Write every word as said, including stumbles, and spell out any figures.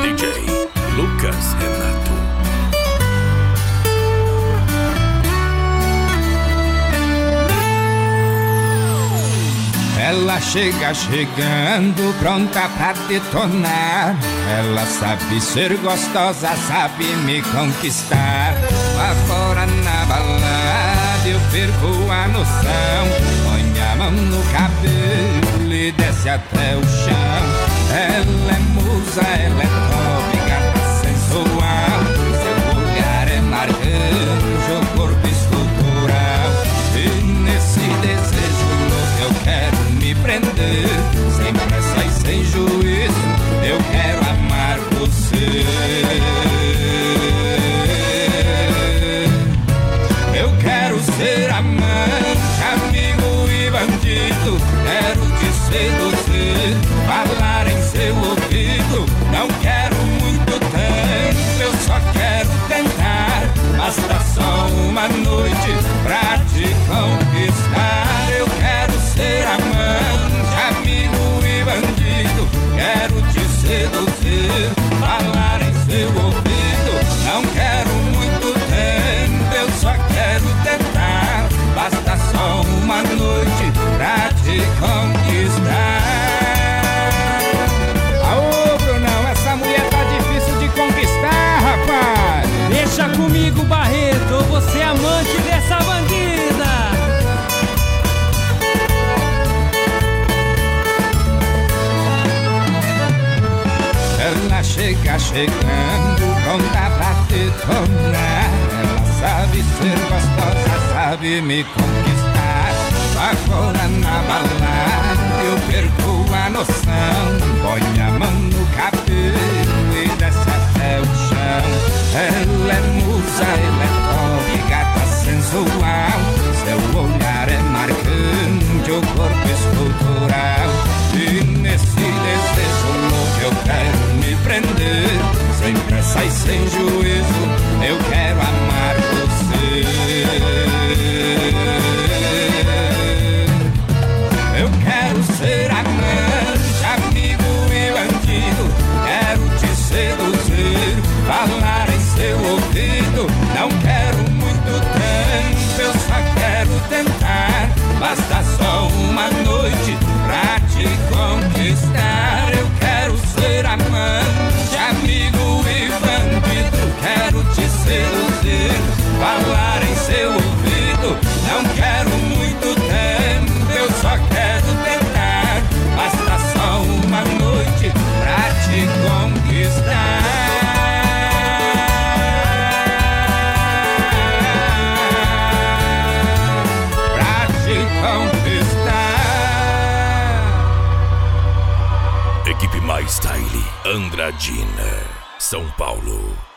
D J Lucas Renato. Ela chega chegando, pronta pra detonar. Ela sabe ser gostosa, sabe me conquistar. Lá fora na balada eu perco a noção. Põe a mão no cabelo e desce até o chão. Ela é musa, ela é top, gata sensual. Seu olhar é marcante, o corpo escultural. E nesse desejo louco eu quero me prender, sem pressa e sem juízo, eu quero amar você. Eu quero ser amante, amigo e bandido, quero te seduzir, falar em seu ouvido. Não quero muito tempo, eu só quero tentar, basta só uma noite pra te conquistar. Eu quero ser amante, amigo e bandido, quero te seduzir, falar em seu ouvido. Não quero muito tempo, eu só quero tentar, basta só uma noite pra te conquistar. Aô, Brunão, essa mulher tá difícil de conquistar, rapaz. Deixa comigo, Barreto, você é amante dessa bandida. Ela chega chegando, pronta pra detonar. Ela sabe ser gostosa, sabe me conquistar. Agora na balada eu perco a noção. Põe a mão no cabelo e desce até o chão. Ela é musa, ela é top, gata sensual. Seu olhar é marcante, o corpo escultural. E nesse desejo louco eu quero me prender, sem pressa e sem juízo, eu quero amar você. Eu quero ser amante, amigo e bandido, quero te seduzir, falar em seu ouvido. Não quero muito tempo, eu só quero tentar, basta só uma noite pra te conquistar. Eu quero ser amante, amigo e bandido, quero te seduzir, falar em seu ouvido. Não quero muito tempo, eu só quero tentar, basta só uma noite pra te conquistar. Pra te conquistar. Equipe Mais Style Andradina, São Paulo.